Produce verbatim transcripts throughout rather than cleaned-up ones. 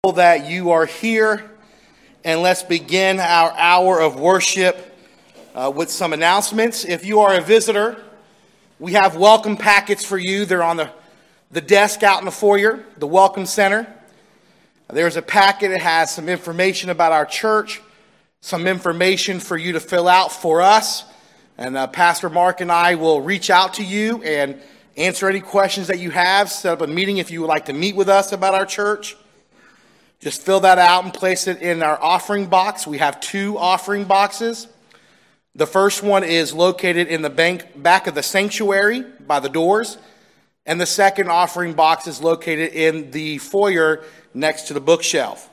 That you are here, and let's begin our hour of worship uh, with some announcements. If you are a visitor, we have welcome packets for you. They're on the, the desk out in the foyer, the Welcome Center. There's a packet that has some information about our church, some information for you to fill out for us, and uh, Pastor Mark and I will reach out to you and answer any questions that you have, set up a meeting if you would like to meet with us about our church. Just fill that out and place it in our offering box. We have two offering boxes. The first one is located in the bank, back of the sanctuary by the doors. And the second offering box is located in the foyer next to the bookshelf.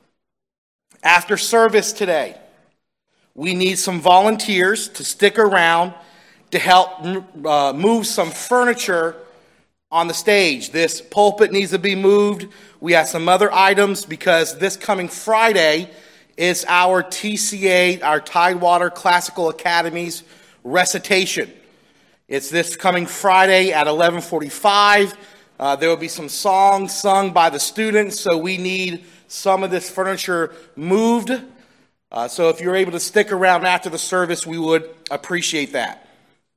After service today, we need some volunteers to stick around to help uh, move some furniture on the stage. This pulpit needs to be moved. We have some other items because this coming Friday is our T C A, our Tidewater Classical Academy's recitation. It's this coming Friday at eleven forty-five. Uh, there will be some songs sung by the students, so we need some of this furniture moved. Uh, so if you're able to stick around after the service, we would appreciate that.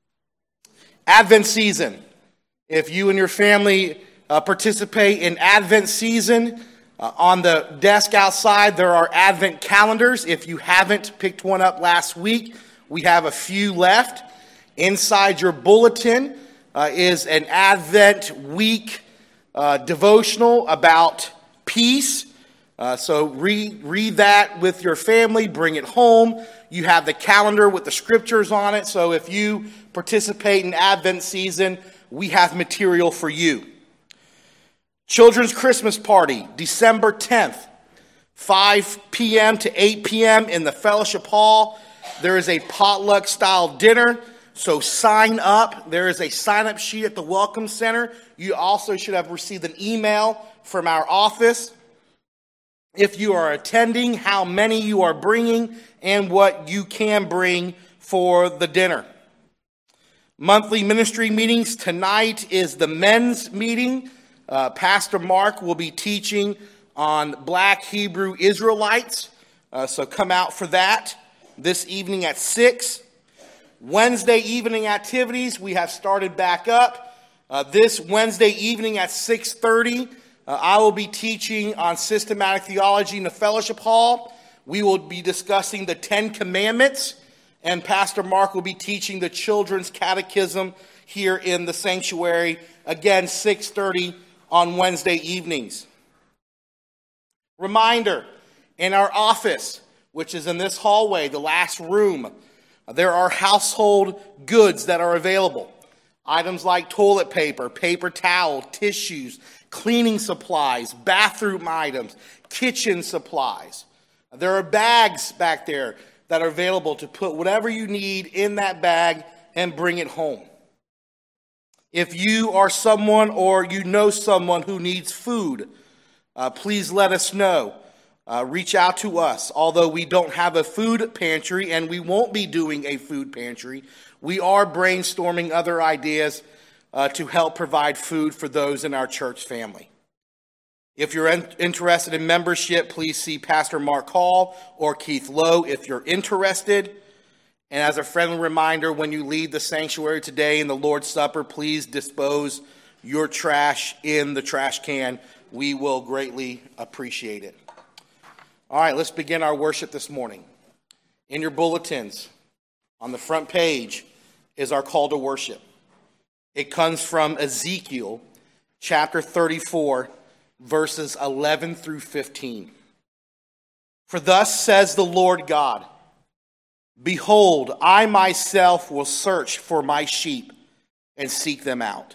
Advent season. If you and your family uh, participate in Advent season, uh, on the desk outside there are Advent calendars. If you haven't picked one up last week, we have a few left. Inside your bulletin uh, is an Advent week uh, devotional about peace. Uh, so read, read that with your family, bring it home. You have the calendar with the scriptures on it. So if you participate in Advent season, we have material for you. Children's Christmas Party, December tenth, five p.m. to eight p.m. in the Fellowship Hall. There is a potluck-style dinner, so sign up. There is a sign-up sheet at the Welcome Center. You also should have received an email from our office. If you are attending, how many you are bringing, and what you can bring for the dinner. Monthly ministry meetings. Tonight is the men's meeting. Uh, Pastor Mark will be teaching on Black Hebrew Israelites. Uh, so come out for that this evening at six. Wednesday evening activities, we have started back up. Uh, this Wednesday evening at six thirty, uh, I will be teaching on systematic theology in the Fellowship Hall. We will be discussing the Ten Commandments. And Pastor Mark will be teaching the children's catechism here in the sanctuary, again, six thirty on Wednesday evenings. Reminder, in our office, which is in this hallway, the last room, there are household goods that are available. Items like toilet paper, paper towel, tissues, cleaning supplies, bathroom items, kitchen supplies. There are bags back there that are available to put whatever you need in that bag and bring it home. If you are someone or you know someone who needs food, uh, please let us know. Uh, reach out to us. Although we don't have a food pantry and we won't be doing a food pantry, we are brainstorming other ideas uh, to help provide food for those in our church family. If you're in, interested in membership, please see Pastor Mark Hall or Keith Lowe if you're interested. And as a friendly reminder, when you leave the sanctuary today in the Lord's Supper, please dispose your trash in the trash can. We will greatly appreciate it. All right, let's begin our worship this morning. In your bulletins, on the front page, is our call to worship. It comes from Ezekiel chapter thirty-four, verses eleven through fifteen. For thus says the Lord God, behold, I myself will search for my sheep and seek them out.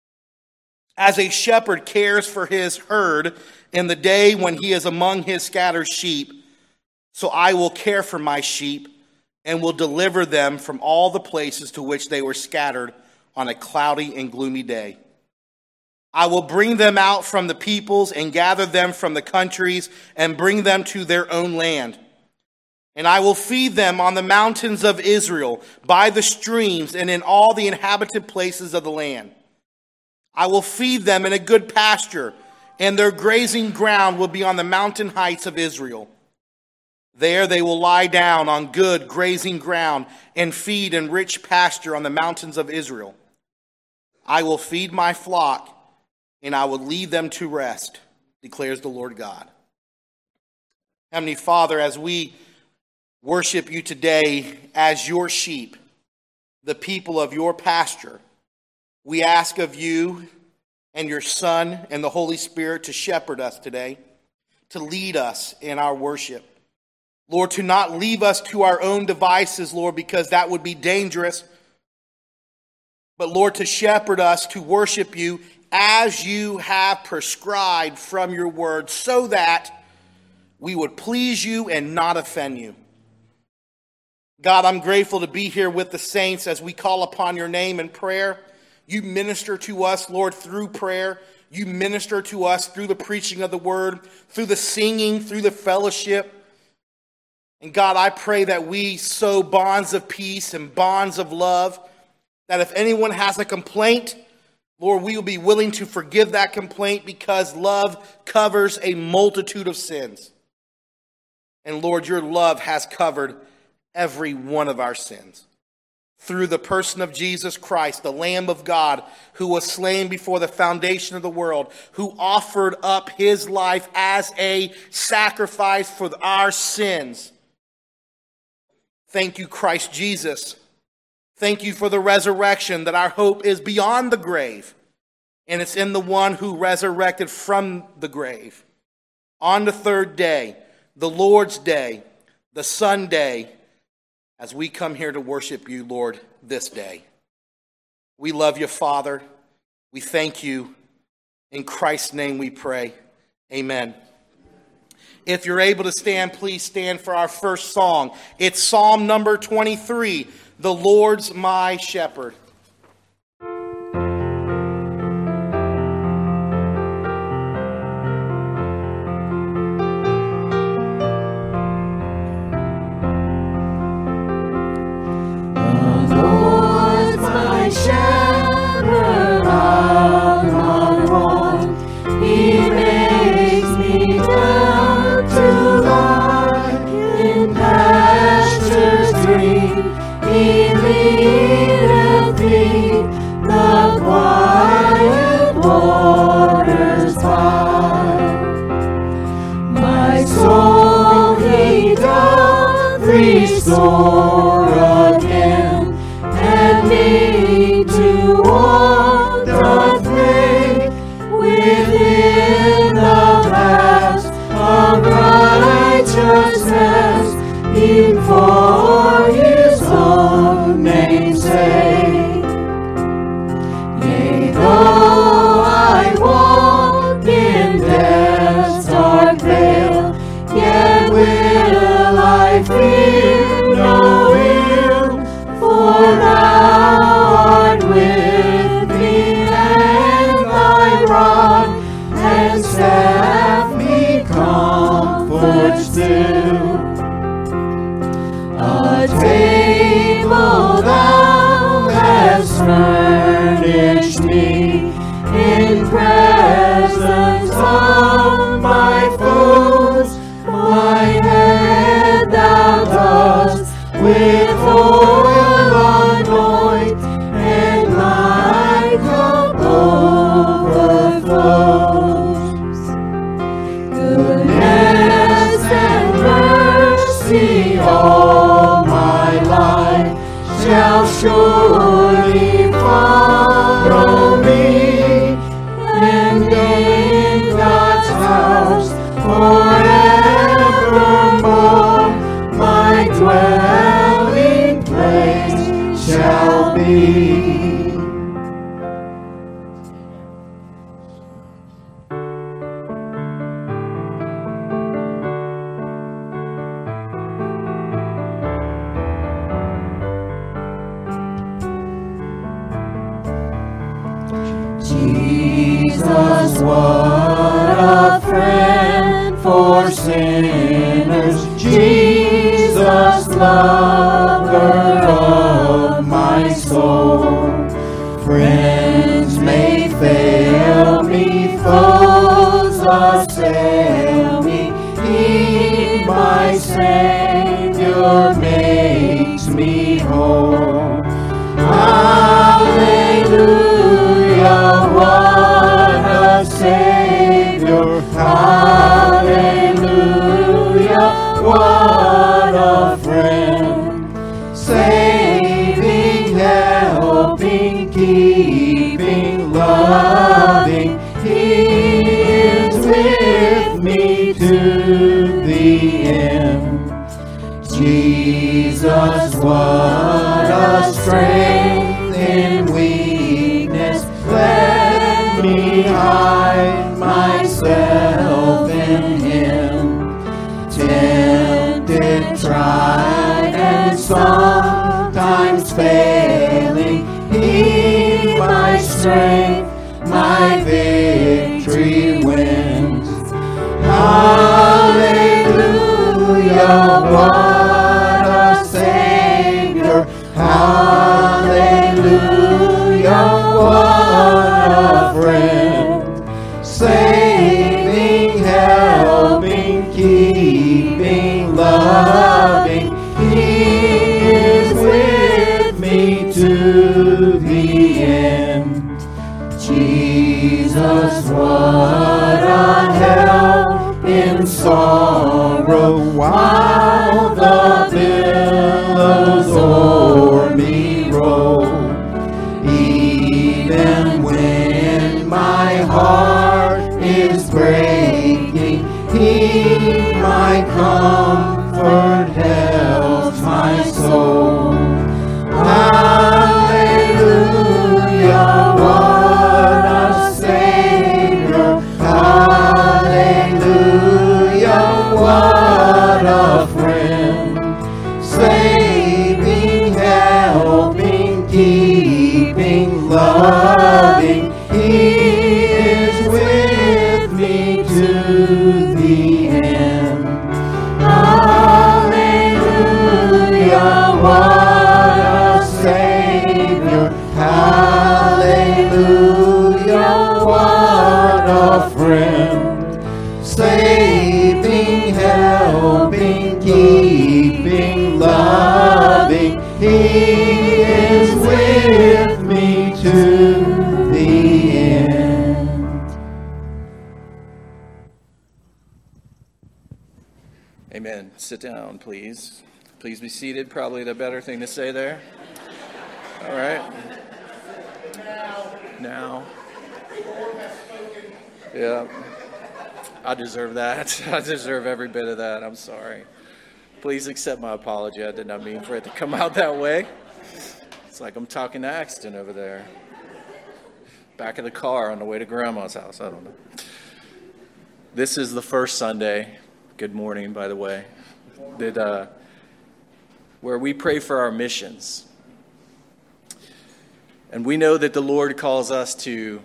As a shepherd cares for his herd in the day when he is among his scattered sheep, so I will care for my sheep and will deliver them from all the places to which they were scattered on a cloudy and gloomy day. I will bring them out from the peoples and gather them from the countries and bring them to their own land. And I will feed them on the mountains of Israel, by the streams, and in all the inhabited places of the land. I will feed them in a good pasture, and their grazing ground will be on the mountain heights of Israel. There they will lie down on good grazing ground and feed in rich pasture on the mountains of Israel. I will feed my flock, and I will lead them to rest, declares the Lord God. Heavenly Father, as we worship you today as your sheep, the people of your pasture, we ask of you and your Son and the Holy Spirit to shepherd us today, to lead us in our worship. Lord, to not leave us to our own devices, Lord, because that would be dangerous. But Lord, to shepherd us, to worship you as you have prescribed from your word, so that we would please you and not offend you. God, I'm grateful to be here with the saints as we call upon your name in prayer. You minister to us, Lord, through prayer. You minister to us through the preaching of the word, through the singing, through the fellowship. And God, I pray that we sow bonds of peace and bonds of love, that if anyone has a complaint, Lord, we will be willing to forgive that complaint because love covers a multitude of sins. And Lord, your love has covered every one of our sins. Through the person of Jesus Christ, the Lamb of God, who was slain before the foundation of the world, who offered up his life as a sacrifice for our sins. Thank you, Christ Jesus. Thank you for the resurrection, that our hope is beyond the grave. And it's in the one who resurrected from the grave. On the third day, the Lord's day, the Sunday, as we come here to worship you, Lord, this day. We love you, Father. We thank you. In Christ's name we pray. Amen. If you're able to stand, please stand for our first song. It's Psalm number twenty-three, The Lord's My Shepherd. Restore again, and me to walk the way within the paths of righteousness, before his own name's sake. Yea, though I walk in death's dark vale, yet will I fear no ill, for thou art with me, and thy rod and staff me comfort still. A table thou hast furnished me in presence of my foes, my head thou dost with oil anoint, and my cup overflows. Goodness and mercy all my life shall surely follow me, and in God's house forevermore my dwelling place shall be. Jesus, what a friend for sinners. Jesus, lover of my soul. Friends may fail me, foes Savior makes me whole. Hallelujah, what a Savior. Hallelujah, what a friend. Saving, helping, keeping, loving, He is with me to the end. Jesus, what a strength in weakness. Let me hide myself in Him. Tempted, tried, and sometimes failing, He my strength, my victory wins. Hallelujah, what a Savior. Hallelujah, what a friend. Saving, helping, keeping, loving, He is with me to the end. Jesus, what a help in sorrow, while the billows o'er me roll. Even when my heart is breaking, He my comfort helps my soul. Hallelujah, what a Savior. Hallelujah, what a friend. Saving, helping, keeping, loving, He is with me to the end. Hallelujah, what a Savior. Hallelujah, what a friend. Saving, helping, keeping, loving, He is with me to the end. Amen. Sit down, please. Please be seated. Probably the better thing to say there. All right. Now. Yeah. I deserve that. I deserve every bit of that. I'm sorry. Please accept my apology. I did not mean for it to come out that way. It's like I'm talking to Axton over there. Back of the car on the way to Grandma's house. I don't know. This is the first Sunday. Good morning, by the way. That, uh, where we pray for our missions. And we know that the Lord calls us to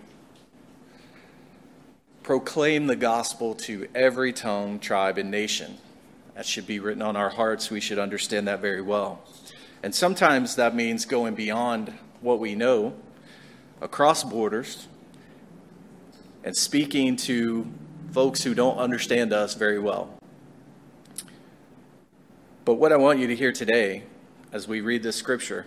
proclaim the gospel to every tongue, tribe, and nation. That should be written on our hearts. We should understand that very well. And sometimes that means going beyond what we know, across borders, and speaking to folks who don't understand us very well. But what I want you to hear today, as we read this scripture,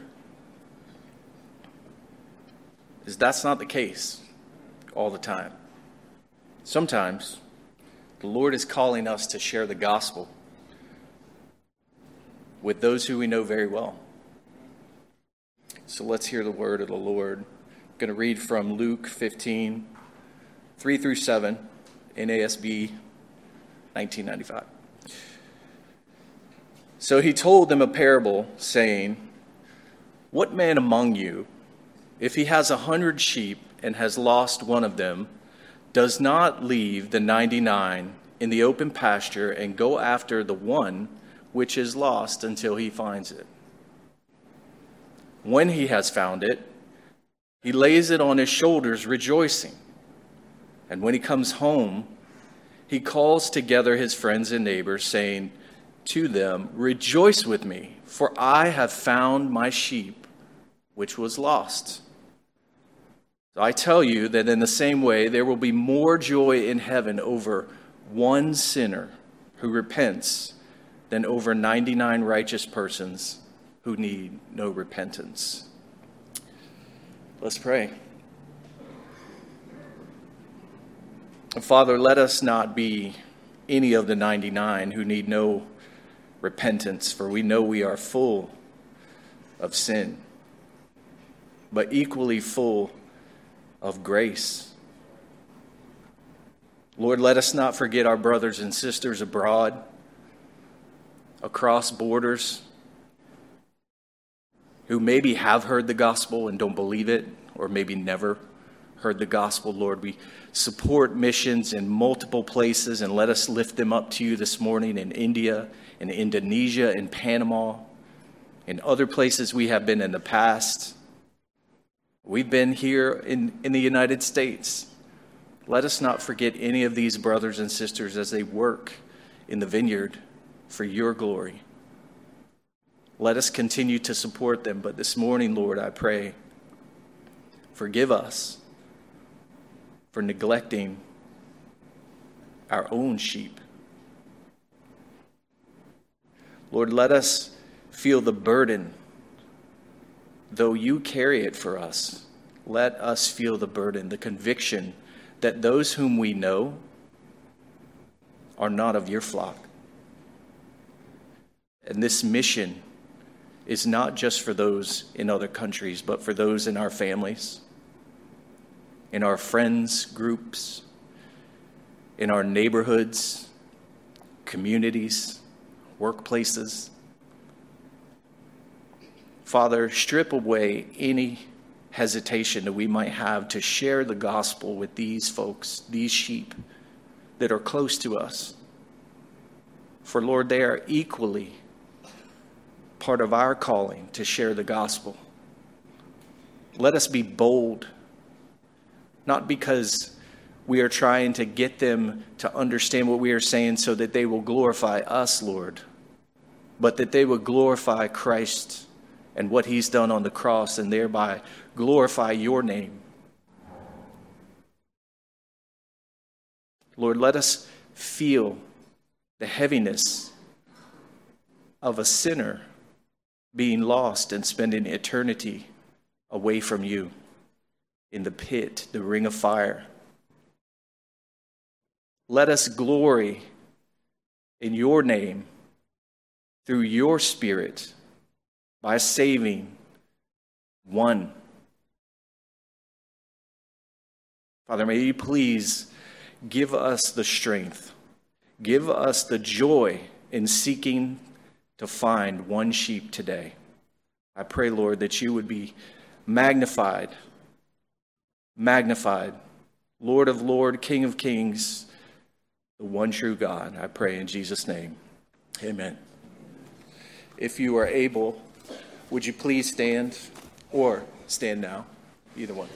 is that's not the case all the time. Sometimes the Lord is calling us to share the gospel with those who we know very well. So let's hear the word of the Lord. I'm going to read from Luke fifteen, three through seven, N A S B nineteen ninety-five. So he told them a parable, saying, "What man among you, if he has a hundred sheep and has lost one of them, does not leave the ninety-nine in the open pasture and go after the one which is lost until he finds it? When he has found it, he lays it on his shoulders, rejoicing. And when he comes home, he calls together his friends and neighbors, saying to them, 'Rejoice with me, for I have found my sheep which was lost.' I tell you that in the same way, there will be more joy in heaven over one sinner who repents than over ninety-nine righteous persons who need no repentance. Let's pray. Father, let us not be any of the ninety-nine who need no repentance, for we know we are full of sin, but equally full of grace. Lord, let us not forget our brothers and sisters abroad, across borders, who maybe have heard the gospel and don't believe it, or maybe never heard the gospel. Lord, we support missions in multiple places, and let us lift them up to you this morning in India, in Indonesia, in Panama, in other places we have been in the past. We've been here in, in the United States. Let us not forget any of these brothers and sisters as they work in the vineyard for your glory. Let us continue to support them. But this morning, Lord, I pray, forgive us for neglecting our own sheep. Lord, let us feel the burden. Though you carry it for us, let us feel the burden, the conviction that those whom we know are not of your flock. And this mission is not just for those in other countries, but for those in our families, in our friends groups, in our neighborhoods, communities, workplaces. Father, strip away any hesitation that we might have to share the gospel with these folks, these sheep that are close to us. For Lord, they are equally part of our calling to share the gospel. Let us be bold, not because we are trying to get them to understand what we are saying so that they will glorify us, Lord, but that they will glorify Christ and what he's done on the cross, and thereby glorify your name. Lord, let us feel the heaviness of a sinner being lost and spending eternity away from you in the pit, the ring of fire. Let us glory in your name through your Spirit by saving one. Father, may you please give us the strength, give us the joy in seeking to find one sheep today. I pray, Lord, that you would be magnified, magnified, Lord of Lords, King of Kings, the one true God. I pray in Jesus' name. Amen. If you are able, would you please stand, or stand now, either one.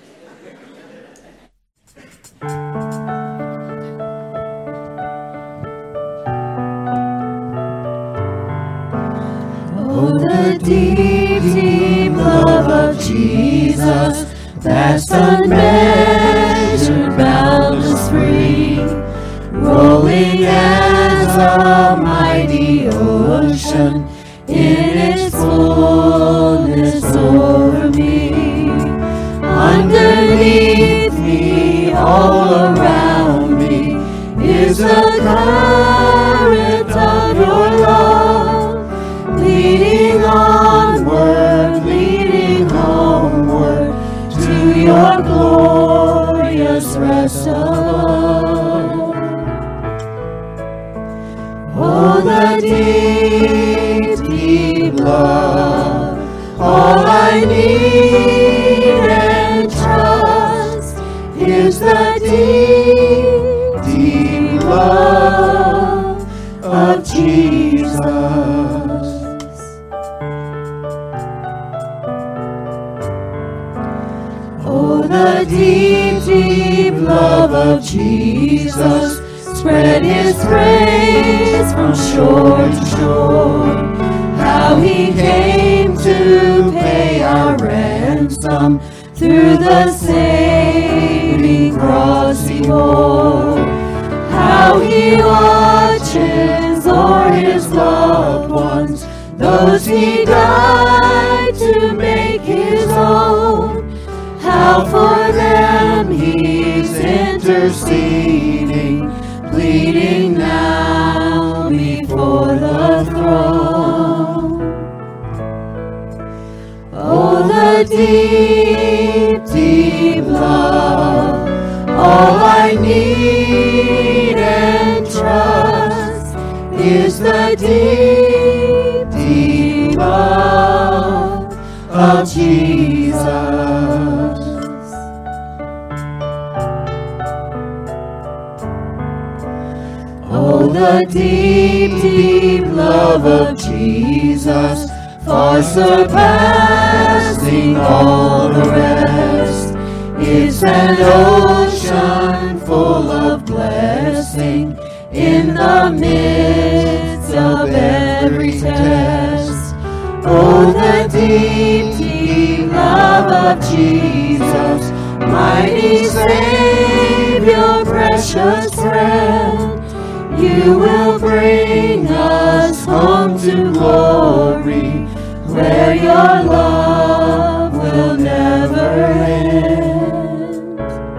Oh, the deep, deep love of Jesus, vast, unmeasured, boundless, free, rolling as a mighty ocean in its fullness over me, underneath me, all around me, is the current of your love, leading onward, leading homeward, to your glorious rest above. Oh, the deep, deep love, all I need and trust is the deep, deep love of Jesus. Oh, the deep, deep love of Jesus, spread his praise from shore to shore. How he came to pay our ransom through the saving cross he bore. How he watches o'er his love those he died to make his own. How for them he's interceding, pleading now before the throne. Oh, the deep, deep love, all I need and trust is the deep, deep love of Jesus. Oh, the deep, deep love of Jesus, far surpassing all the rest. It's an ocean full of blessing in the midst of every test. Oh, the deep, deep love of Jesus, mighty Savior, precious friend. You will bring us home to glory, where your love will never end.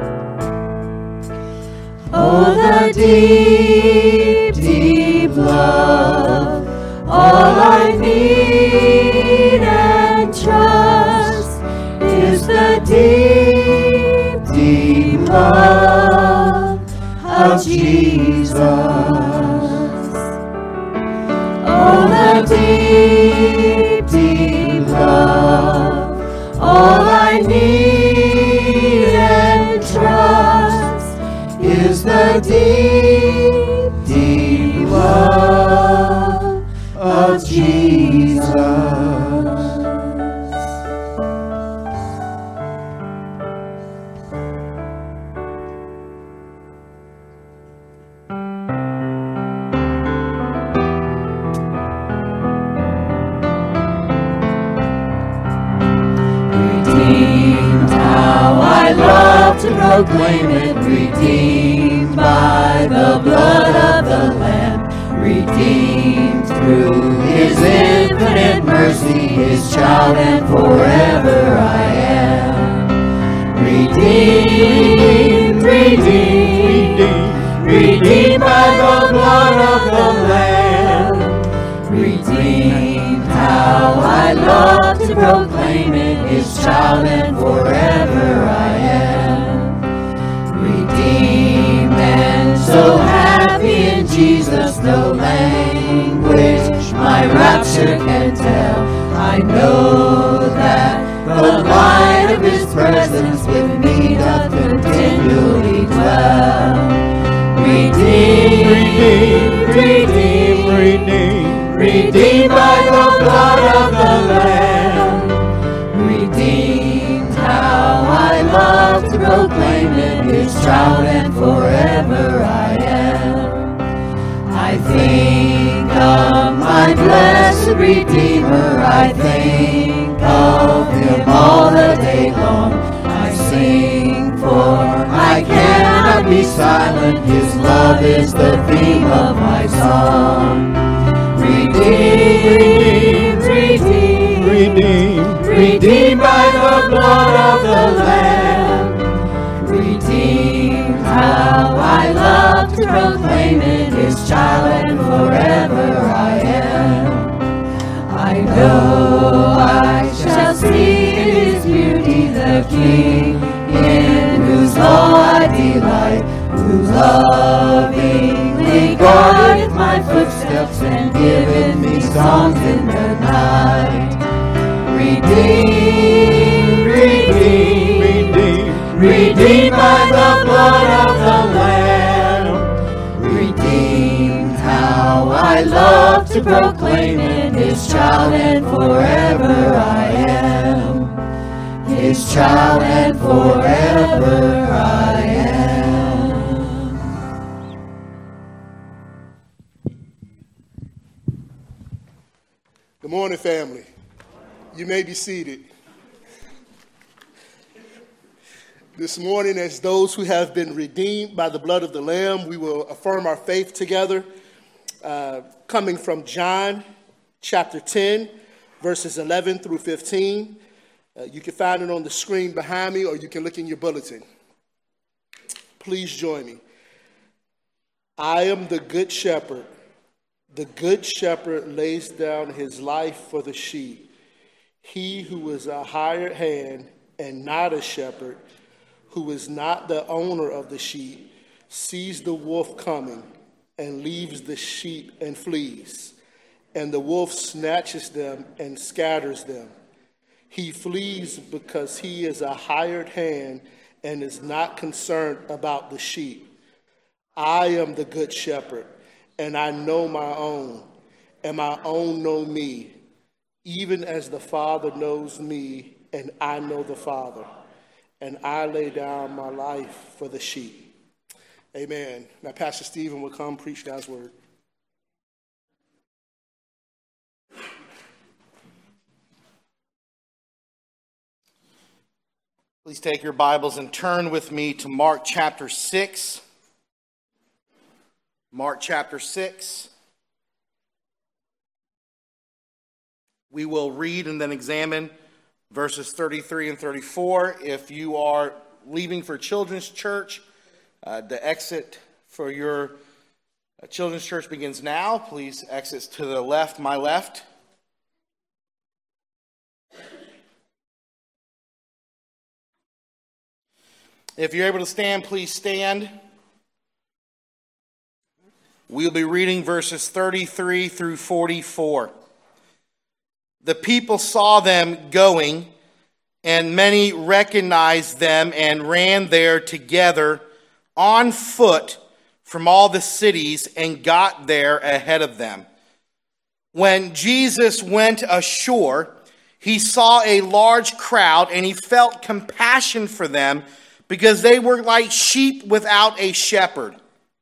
Oh, the deep, deep love, all I need and trust is the deep, deep love of Jesus. Oh, the deep, deep love, all I need and trust is the deep, deep love of Jesus. To proclaim it, redeemed by the blood of the Lamb, redeemed through his infinite mercy, his child, and forever I am. Redeemed, redeemed, redeemed, redeemed by the blood of the Lamb, redeemed. How I love to proclaim it, his child, and forever I am. And so happy in Jesus, no language my rapture can tell. I know that the light of his presence with me doth continually dwell. Redeemed, redeemed, redeemed, redeemed by the blood of the Lamb. Redeemed, how I love to proclaim it, his child, and forever I am. I think of my blessed Redeemer, I think of him all the day long. I sing, for I cannot be silent, his love is the theme of my song. Redeemed, redeemed, redeemed, redeemed by the blood of the Lamb. Redeemed, how I love to proclaim it, his child, and forever I am. I know I shall see in his beauty the King, in whose law I delight, who lovingly guardeth my footsteps and giveth me songs in the night. Redeemed, redeemed, redeemed, redeemed by the blood of the Lamb. Redeemed, how I love to proclaim it, his child, and forever I am. His child, and forever I am. Good morning, family. You may be seated. This morning, as those who have been redeemed by the blood of the Lamb, we will affirm our faith together, uh, coming from John chapter ten, verses eleven through fifteen. Uh, you can find it on the screen behind me, or you can look in your bulletin. Please join me. I am the good shepherd. The good shepherd lays down his life for the sheep. He who is a hired hand and not a shepherd, who is not the owner of the sheep, sees the wolf coming and leaves the sheep and flees. And the wolf snatches them and scatters them. He flees because he is a hired hand and is not concerned about the sheep. I am the good shepherd, and I know my own, and my own know me, even as the Father knows me, and I know the Father, and I lay down my life for the sheep. Amen. Now, Pastor Stephen will come preach God's word. Please take your Bibles and turn with me to Mark chapter six. Mark chapter six. We will read and then examine verses thirty-three and thirty-four. If you are leaving for Children's Church, uh, the exit for your uh, Children's Church begins now. Please exit to the left, my left. If you're able to stand, please stand. We'll be reading verses thirty-three through forty-four. The people saw them going, and many recognized them and ran there together on foot from all the cities and got there ahead of them. When Jesus went ashore, he saw a large crowd, and he felt compassion for them, because they were like sheep without a shepherd.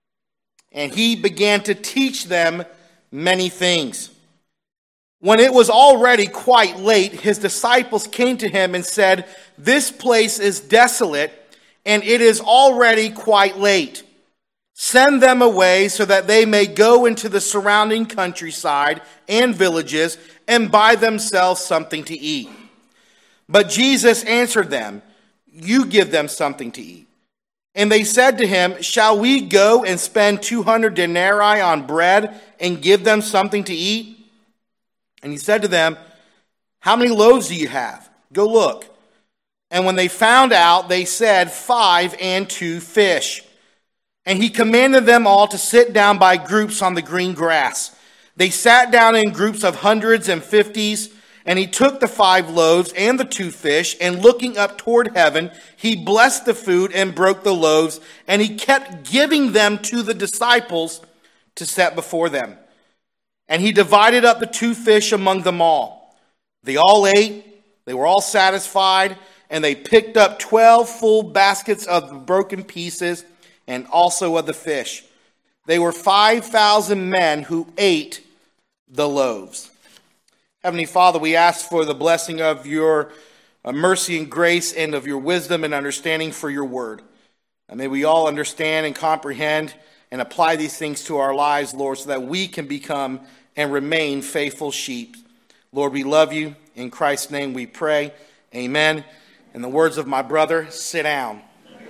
And he began to teach them many things. When it was already quite late, his disciples came to him and said, "This place is desolate, and it is already quite late. Send them away so that they may go into the surrounding countryside and villages and buy themselves something to eat." But Jesus answered them, "You give them something to eat." And they said to him, "Shall we go and spend two hundred denarii on bread and give them something to eat?" And he said to them, "How many loaves do you have? Go look." And when they found out, they said, "Five and two fish." And he commanded them all to sit down by groups on the green grass. They sat down in groups of hundreds and fifties. And he took the five loaves and the two fish, and looking up toward heaven, he blessed the food and broke the loaves, and he kept giving them to the disciples to set before them. And he divided up the two fish among them all. They all ate, they were all satisfied, and they picked up twelve full baskets of the broken pieces and also of the fish. They were five thousand men who ate the loaves. Heavenly Father, we ask for the blessing of your uh, mercy and grace, and of your wisdom and understanding for your word. And may we all understand and comprehend and apply these things to our lives, Lord, so that we can become and remain faithful sheep. Lord, we love you. In Christ's name we pray. Amen. In the words of my brother, sit down.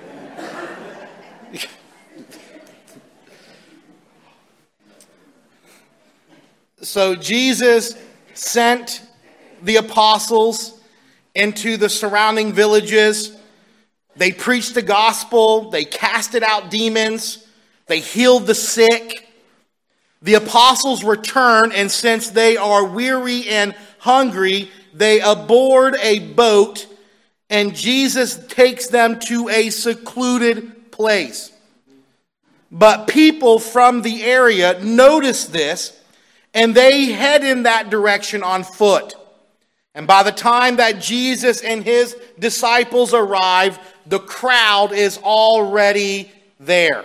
So Jesus sent the apostles into the surrounding villages. They preached the gospel. They casted out demons. They healed the sick. The apostles return, and since they are weary and hungry, they aboard a boat, and Jesus takes them to a secluded place. But people from the area notice this, and they head in that direction on foot. And by the time that Jesus and his disciples arrive, the crowd is already there.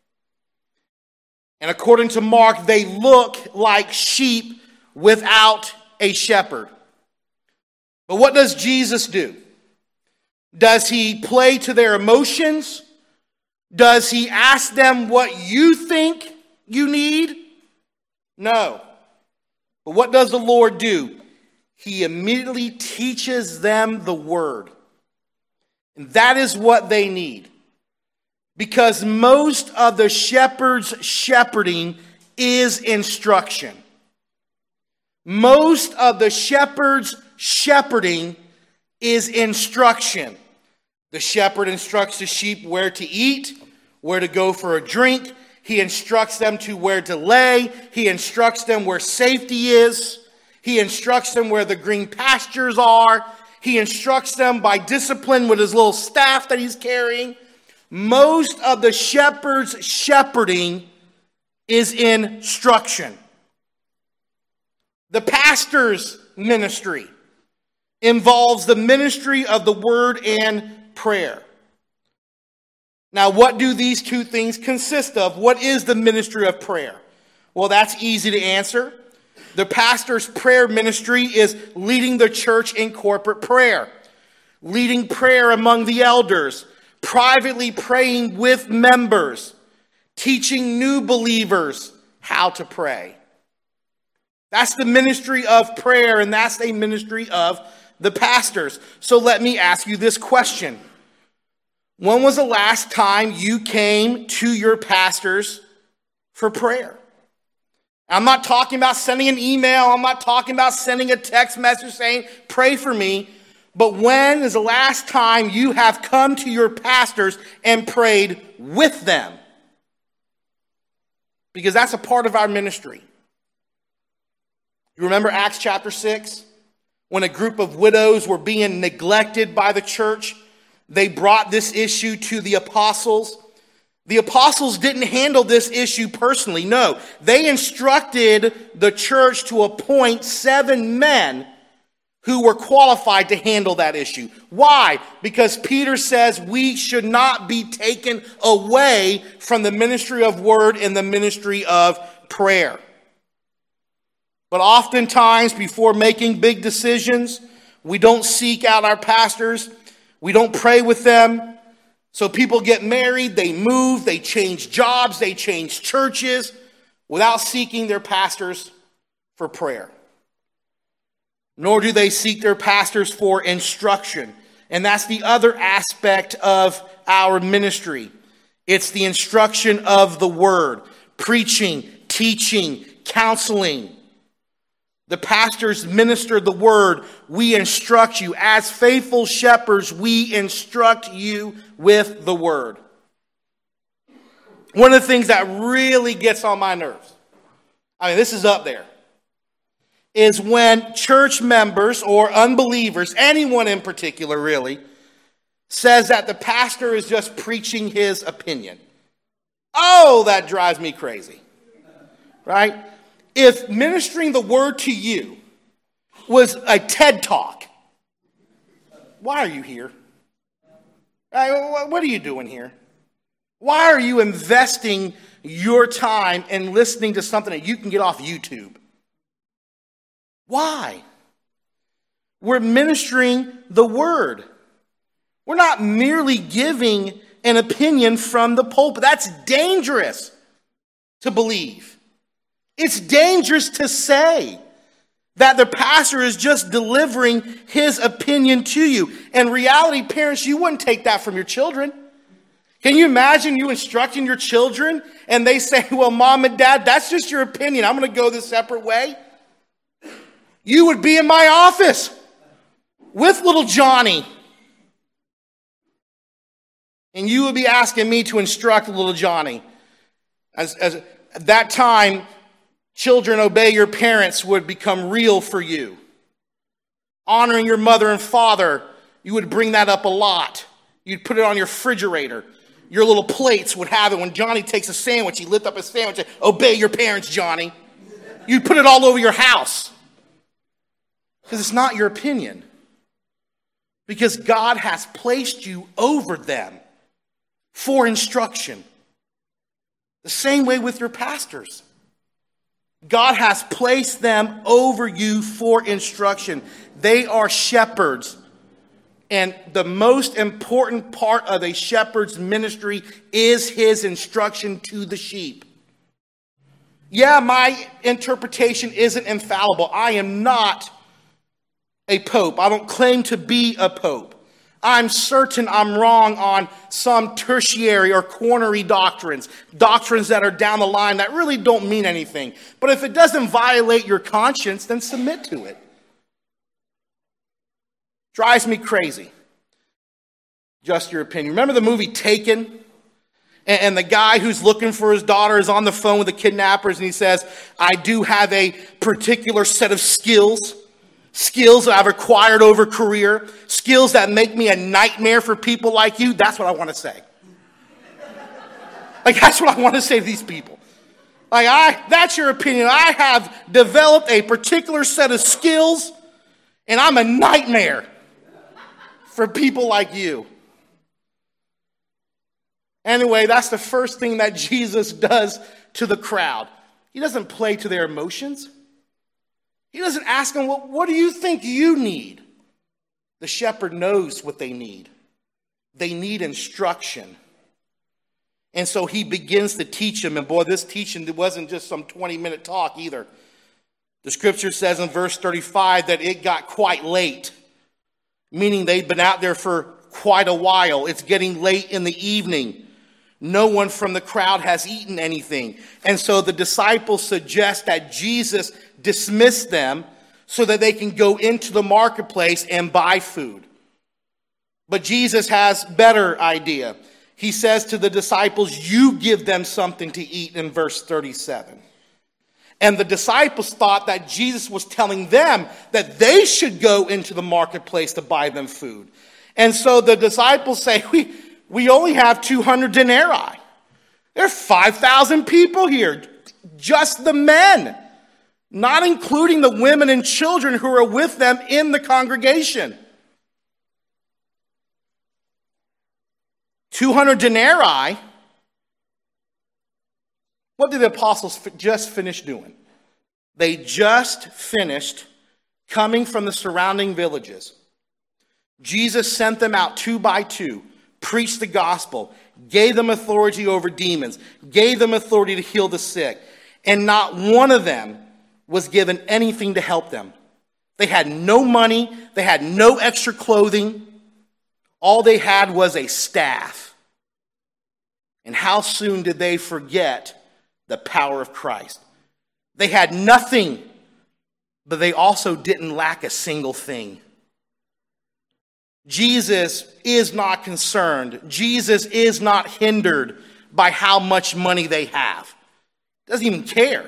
And according to Mark, they look like sheep without a shepherd. But what does Jesus do? Does he play to their emotions? Does he ask them what you think you need? No. But what does the Lord do? He immediately teaches them the word. And that is what they need. Because most of the shepherd's shepherding is instruction. Most of the shepherd's shepherding is instruction. The shepherd instructs the sheep where to eat, where to go for a drink. He instructs them to where to lay. He instructs them where safety is. He instructs them where the green pastures are. He instructs them by discipline with his little staff that he's carrying. Most of the shepherd's shepherding is instruction. The pastor's ministry involves the ministry of the word and prayer. Now, what do these two things consist of? What is the ministry of prayer? Well, that's easy to answer. The pastor's prayer ministry is leading the church in corporate prayer, leading prayer among the elders, privately praying with members, teaching new believers how to pray. That's the ministry of prayer, and that's a ministry of the pastors. So let me ask you this question. When was the last time you came to your pastors for prayer? I'm not talking about sending an email. I'm not talking about sending a text message saying, pray for me. But when is the last time you have come to your pastors and prayed with them? Because that's a part of our ministry. You remember Acts chapter six? When a group of widows were being neglected by the church, they brought this issue to the apostles. The apostles didn't handle this issue personally. No, they instructed the church to appoint seven men who were qualified to handle that issue. Why? Because Peter says we should not be taken away from the ministry of word and the ministry of prayer. But oftentimes, before making big decisions, we don't seek out our pastors. We don't pray with them. So people get married, they move, they change jobs, they change churches without seeking their pastors for prayer. Nor do they seek their pastors for instruction. And that's the other aspect of our ministry. It's the instruction of the word, preaching, teaching, counseling. The pastors minister the word. We instruct you. As faithful shepherds, we instruct you with the word. One of the things that really gets on my nerves, I mean, this is up there, is when church members or unbelievers, anyone in particular really, says that the pastor is just preaching his opinion. Oh, that drives me crazy. Right? If ministering the word to you was a TED Talk, why are you here? What are you doing here? Why are you investing your time in listening to something that you can get off YouTube? Why? We're ministering the word. We're not merely giving an opinion from the pulpit. That's dangerous to believe. It's dangerous to say that the pastor is just delivering his opinion to you. In reality, parents, you wouldn't take that from your children. Can you imagine you instructing your children and they say, well, mom and dad, that's just your opinion. I'm going to go the separate way. You would be in my office with little Johnny. And you would be asking me to instruct little Johnny. As, as at that time, children obey your parents would become real for you. Honoring your mother and father, you would bring that up a lot. You'd put it on your refrigerator. Your little plates would have it. When Johnny takes a sandwich, he lift up his sandwich and say, obey your parents, Johnny. You'd put it all over your house. Because it's not your opinion. Because God has placed you over them for instruction. The same way with your pastors. God has placed them over you for instruction. They are shepherds. And the most important part of a shepherd's ministry is his instruction to the sheep. Yeah, my interpretation isn't infallible. I am not a pope. I don't claim to be a pope. I'm certain I'm wrong on some tertiary or quaternary doctrines, doctrines that are down the line that really don't mean anything. But if it doesn't violate your conscience, then submit to it. Drives me crazy. Just your opinion. Remember the movie Taken? And the guy who's looking for his daughter is on the phone with the kidnappers and he says, I do have a particular set of skills. Skills that I've acquired over career. Skills that make me a nightmare for people like you. That's what I want to say. Like, that's what I want to say to these people. Like, I, that's your opinion. I have developed a particular set of skills, and I'm a nightmare for people like you. Anyway, that's the first thing that Jesus does to the crowd. He doesn't play to their emotions. He doesn't ask them, well, what do you think you need? The shepherd knows what they need. They need instruction. And so he begins to teach them. And boy, this teaching wasn't just some twenty-minute talk either. The scripture says in verse thirty-five that it got quite late, meaning they'd been out there for quite a while. It's getting late in the evening. No one from the crowd has eaten anything. And so the disciples suggest that Jesus dismiss them so that they can go into the marketplace and buy food. But Jesus has better idea. He says to the disciples, you give them something to eat in verse thirty-seven. And the disciples thought that Jesus was telling them that they should go into the marketplace to buy them food. And so the disciples say, we, we only have two hundred denarii. There are five thousand people here, just the men, not including the women and children who are with them in the congregation. two hundred denarii. What did the apostles just finish doing? They just finished coming from the surrounding villages. Jesus sent them out two by two, preached the gospel, gave them authority over demons, gave them authority to heal the sick, and not one of them was given anything to help them. They had no money. They had no extra clothing. All they had was a staff. And how soon did they forget the power of Christ? They had nothing, but they also didn't lack a single thing. Jesus is not concerned. Jesus is not hindered by how much money they have. Doesn't even care.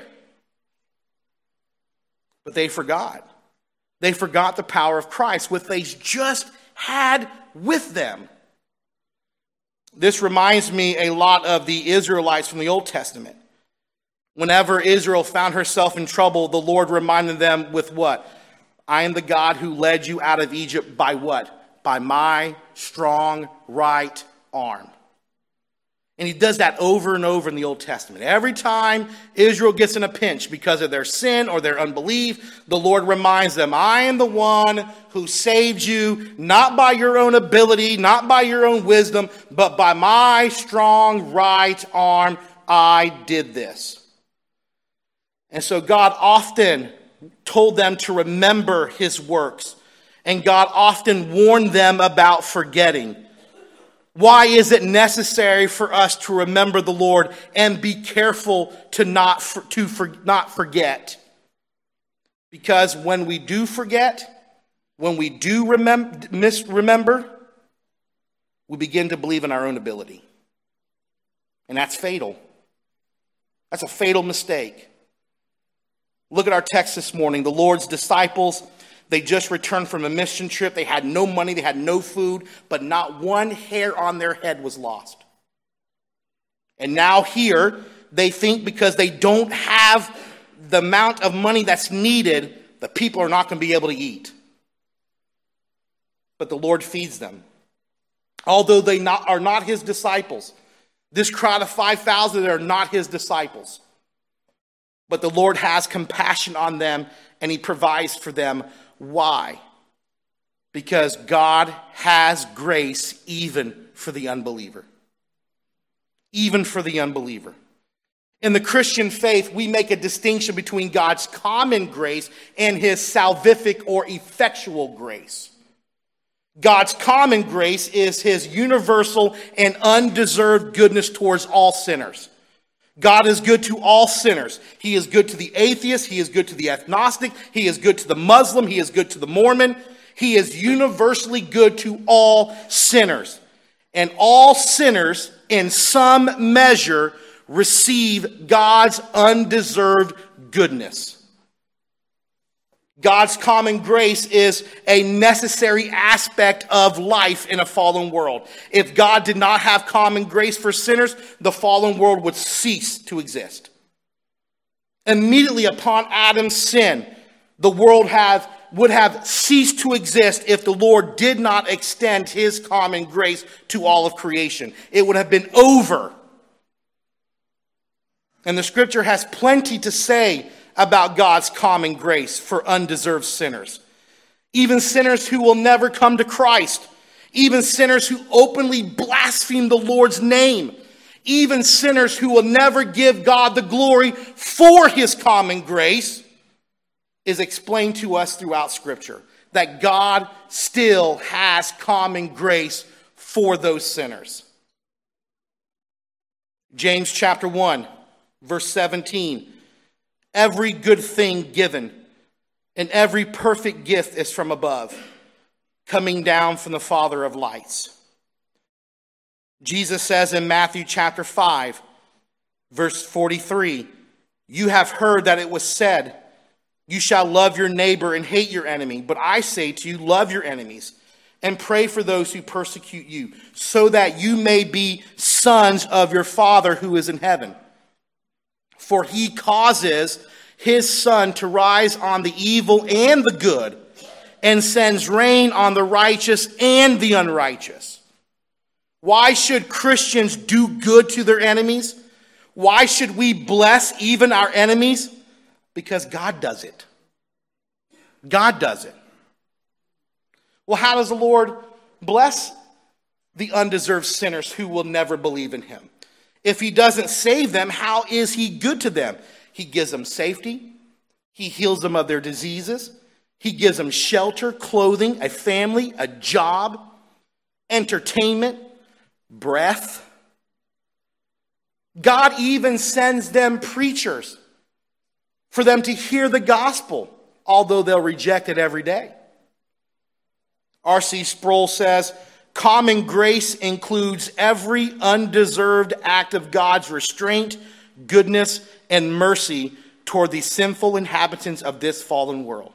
But they forgot. They forgot the power of Christ, what they just had with them. This reminds me a lot of the Israelites from the Old Testament. Whenever Israel found herself in trouble, the Lord reminded them with what? I am the God who led you out of Egypt by what? By my strong right arm. And he does that over and over in the Old Testament. Every time Israel gets in a pinch because of their sin or their unbelief, the Lord reminds them, I am the one who saved you, not by your own ability, not by your own wisdom, but by my strong right arm, I did this. And so God often told them to remember his works. And God often warned them about forgetting. Why is it necessary for us to remember the Lord and be careful to not for, to for, not forget? Because when we do forget, when we do remember, misremember, we begin to believe in our own ability. And that's fatal. That's a fatal mistake. Look at our text this morning. The Lord's disciples, they just returned from a mission trip. They had no money. They had no food. But not one hair on their head was lost. And now here, they think because they don't have the amount of money that's needed, the people are not going to be able to eat. But the Lord feeds them. Although they not, are not his disciples. This crowd of five thousand are not his disciples. But the Lord has compassion on them and he provides for them. Why? Because God has grace even for the unbeliever. Even for the unbeliever. In the Christian faith, we make a distinction between God's common grace and his salvific or effectual grace. God's common grace is his universal and undeserved goodness towards all sinners. God is good to all sinners. He is good to the atheist. He is good to the agnostic. He is good to the Muslim. He is good to the Mormon. He is universally good to all sinners. And all sinners, in some measure, receive God's undeserved goodness. God's common grace is a necessary aspect of life in a fallen world. If God did not have common grace for sinners, the fallen world would cease to exist. Immediately upon Adam's sin, the world have, would have ceased to exist if the Lord did not extend his common grace to all of creation. It would have been over. And the scripture has plenty to say about God's common grace for undeserved sinners. Even sinners who will never come to Christ. Even sinners who openly blaspheme the Lord's name. Even sinners who will never give God the glory for his common grace is explained to us throughout Scripture. That God still has common grace for those sinners. James chapter one, verse seventeen. Every good thing given and every perfect gift is from above, coming down from the Father of lights. Jesus says in Matthew chapter five, verse forty-three, you have heard that it was said, you shall love your neighbor and hate your enemy. But I say to you, love your enemies and pray for those who persecute you, so that you may be sons of your Father who is in heaven. For he causes his sun to rise on the evil and the good, and sends rain on the righteous and the unrighteous. Why should Christians do good to their enemies? Why should we bless even our enemies? Because God does it. God does it. Well, how does the Lord bless the undeserved sinners who will never believe in him? If he doesn't save them, how is he good to them? He gives them safety. He heals them of their diseases. He gives them shelter, clothing, a family, a job, entertainment, breath. God even sends them preachers for them to hear the gospel, although they'll reject it every day. R C Sproul says, common grace includes every undeserved act of God's restraint, goodness, and mercy toward the sinful inhabitants of this fallen world.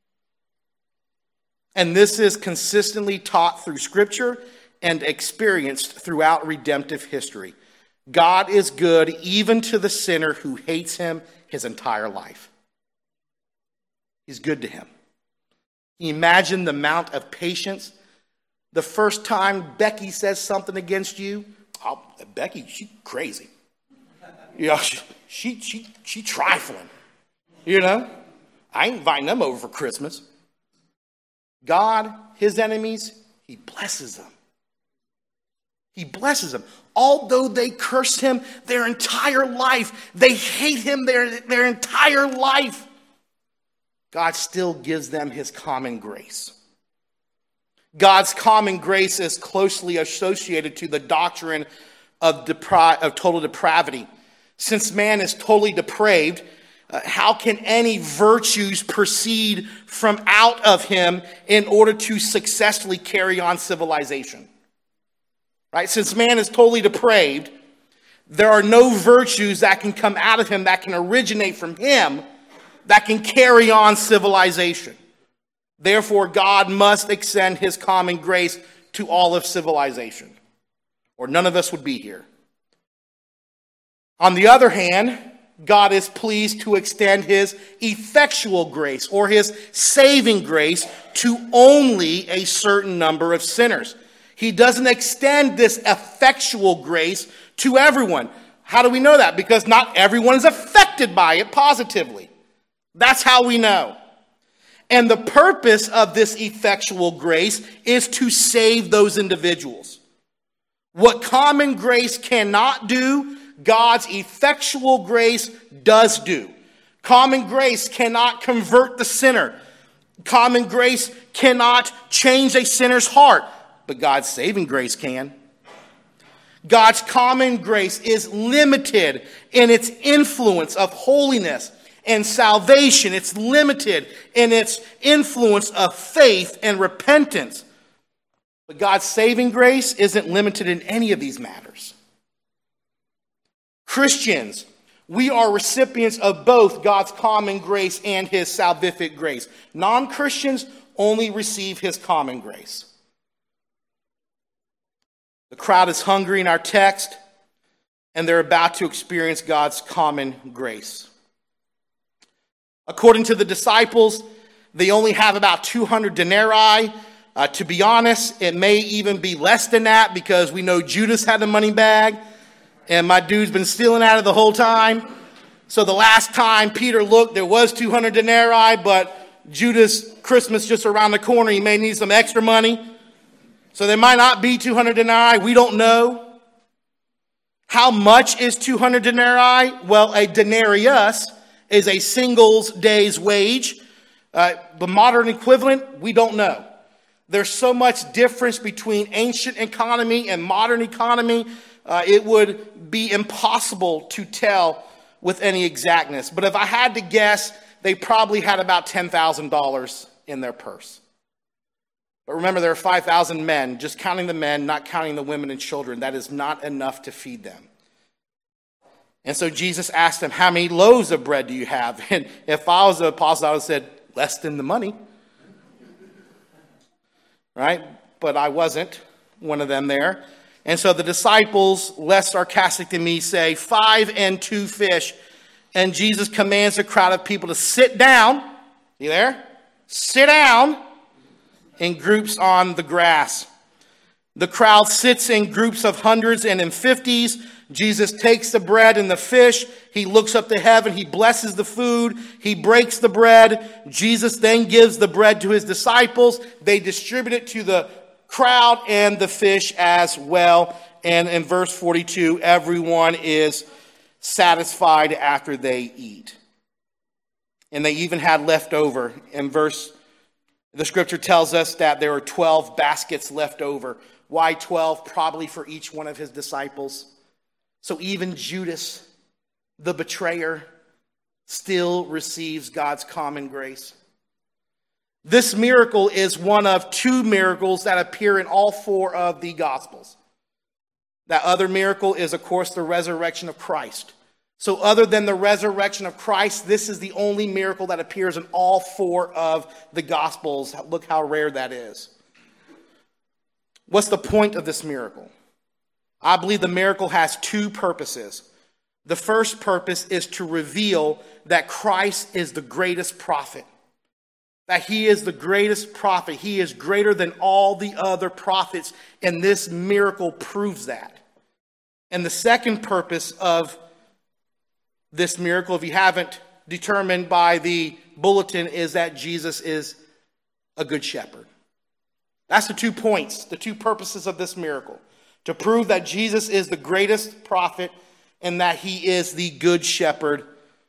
And this is consistently taught through Scripture and experienced throughout redemptive history. God is good even to the sinner who hates him his entire life. He's good to him. Imagine the amount of patience. The first time Becky says something against you, oh, Becky, she crazy. You know, she, she, she, she trifling. You know, I ain't inviting them over for Christmas. God, his enemies, he blesses them. He blesses them. Although they cursed him their entire life, they hate him their, their entire life, God still gives them his common grace. God's common grace is closely associated to the doctrine of, depri- of total depravity. Since man is totally depraved, uh, how can any virtues proceed from out of him in order to successfully carry on civilization? Right? Since man is totally depraved, there are no virtues that can come out of him, that can originate from him, that can carry on civilization. Therefore, God must extend his common grace to all of civilization, or none of us would be here. On the other hand, God is pleased to extend his effectual grace, or his saving grace, to only a certain number of sinners. He doesn't extend this effectual grace to everyone. How do we know that? Because not everyone is affected by it positively. That's how we know. And the purpose of this effectual grace is to save those individuals. What common grace cannot do, God's effectual grace does do. Common grace cannot convert the sinner. Common grace cannot change a sinner's heart, but God's saving grace can. God's common grace is limited in its influence of holiness and salvation. It's limited in its influence of faith and repentance. But God's saving grace isn't limited in any of these matters. Christians, we are recipients of both God's common grace and his salvific grace. Non-Christians only receive his common grace. The crowd is hungry in our text, and they're about to experience God's common grace. According to the disciples, they only have about two hundred denarii. Uh, to be honest, it may even be less than that because we know Judas had the money bag, and my dude's been stealing out of the whole time. So the last time Peter looked, there was two hundred denarii, but Judas, Christmas just around the corner, he may need some extra money. So there might not be two hundred denarii. We don't know. How much is two hundred denarii? Well, a denarius is a singles day's wage. Uh, the modern equivalent, we don't know. There's so much difference between ancient economy and modern economy. Uh, it would be impossible to tell with any exactness. But if I had to guess, they probably had about ten thousand dollars in their purse. But remember, there are five thousand men, just counting the men, not counting the women and children. That is not enough to feed them. And so Jesus asked them, how many loaves of bread do you have? And if I was the apostle, I would have said, less than the money. Right? But I wasn't one of them there. And so the disciples, less sarcastic than me, say, five and two fish. And Jesus commands a crowd of people to sit down. You there? Sit down in groups on the grass. The crowd sits in groups of hundreds and in fifties. Jesus takes the bread and the fish. He looks up to heaven. He blesses the food. He breaks the bread. Jesus then gives the bread to his disciples. They distribute it to the crowd and the fish as well. And in verse forty-two, everyone is satisfied after they eat. And they even had left over. In verse, the scripture tells us that there were twelve baskets left over. Why twelve? Probably for each one of his disciples. So even Judas, the betrayer, still receives God's common grace. This miracle is one of two miracles that appear in all four of the Gospels. That other miracle is, of course, the resurrection of Christ. So other than the resurrection of Christ, this is the only miracle that appears in all four of the Gospels. Look how rare that is. What's the point of this miracle? I believe the miracle has two purposes. The first purpose is to reveal that Christ is the greatest prophet. That he is the greatest prophet. He is greater than all the other prophets. And this miracle proves that. And the second purpose of this miracle, if you haven't determined by the bulletin, is that Jesus is a good shepherd. That's the two points, the two purposes of this miracle. To prove that Jesus is the greatest prophet and that he is the good shepherd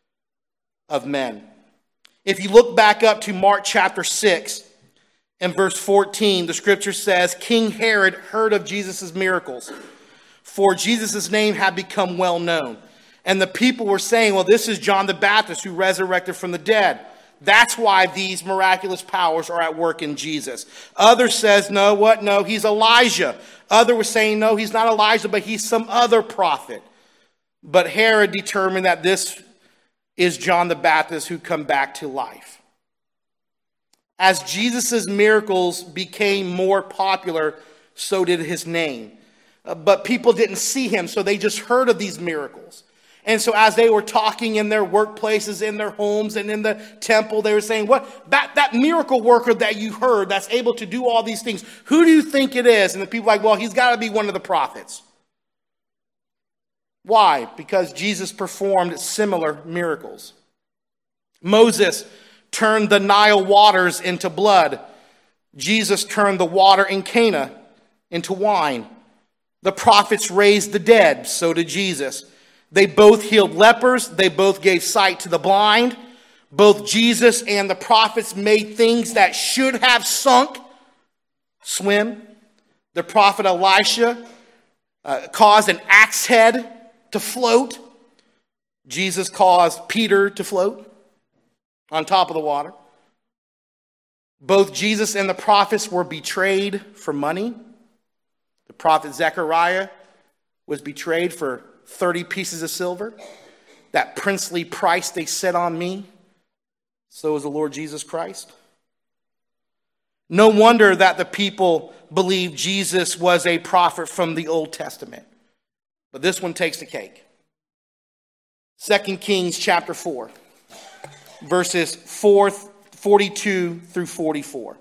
of men. If you look back up to Mark chapter six and verse fourteen, the scripture says, King Herod heard of Jesus' miracles, for Jesus' name had become well known. And the people were saying, well, this is John the Baptist who resurrected from the dead. That's why these miraculous powers are at work in Jesus. Others says, no, what? No, he's Elijah. Others were saying, no, he's not Elijah, but he's some other prophet. But Herod determined that this is John the Baptist who come back to life. As Jesus' miracles became more popular, so did his name. Uh, but people didn't see him, so they just heard of these miracles. And so as they were talking in their workplaces, in their homes, and in the temple, they were saying, what, that, that miracle worker that you heard that's able to do all these things, who do you think it is? And the people were like, well, he's got to be one of the prophets. Why? Because Jesus performed similar miracles. Moses turned the Nile waters into blood. Jesus turned the water in Cana into wine. The prophets raised the dead, so did Jesus. They both healed lepers. They both gave sight to the blind. Both Jesus and the prophets made things that should have sunk swim. The prophet Elisha uh, caused an axe head to float. Jesus caused Peter to float on top of the water. Both Jesus and the prophets were betrayed for money. The prophet Zechariah was betrayed for thirty pieces of silver. That princely price they set on me, so is the Lord Jesus Christ. No wonder that the people believed Jesus was a prophet from the Old Testament. But this one takes the cake. Second Kings chapter four, verses forty-two through forty-four.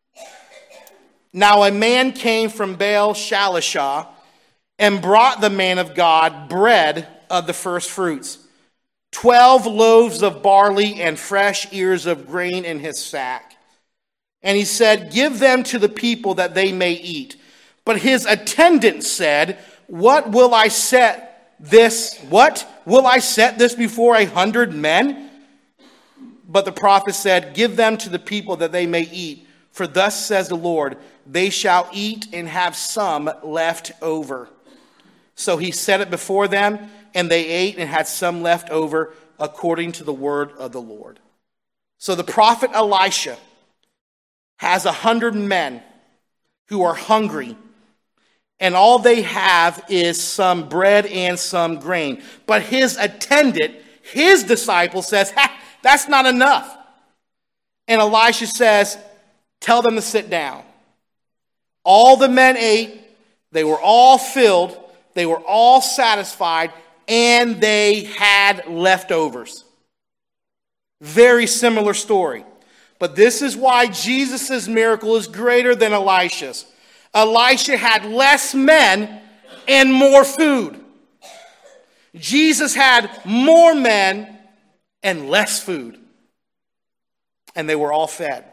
Now a man came from Baal Shalishah and brought the man of God bread of the first fruits, twelve loaves of barley and fresh ears of grain in his sack. And he said, give them to the people that they may eat. But his attendant said, what will I set this? What will I set this before a hundred men? But the prophet said, give them to the people that they may eat. For thus says the Lord, they shall eat and have some left over. So he set it before them, and they ate and had some left over according to the word of the Lord. So the prophet Elisha has a hundred men who are hungry, and all they have is some bread and some grain. But his attendant, his disciple says, ha, that's not enough. And Elisha says, tell them to sit down. All the men ate, they were all filled, they were all satisfied, and they had leftovers. Very similar story. But this is why Jesus' miracle is greater than Elisha's. Elisha had less men and more food. Jesus had more men and less food. And they were all fed.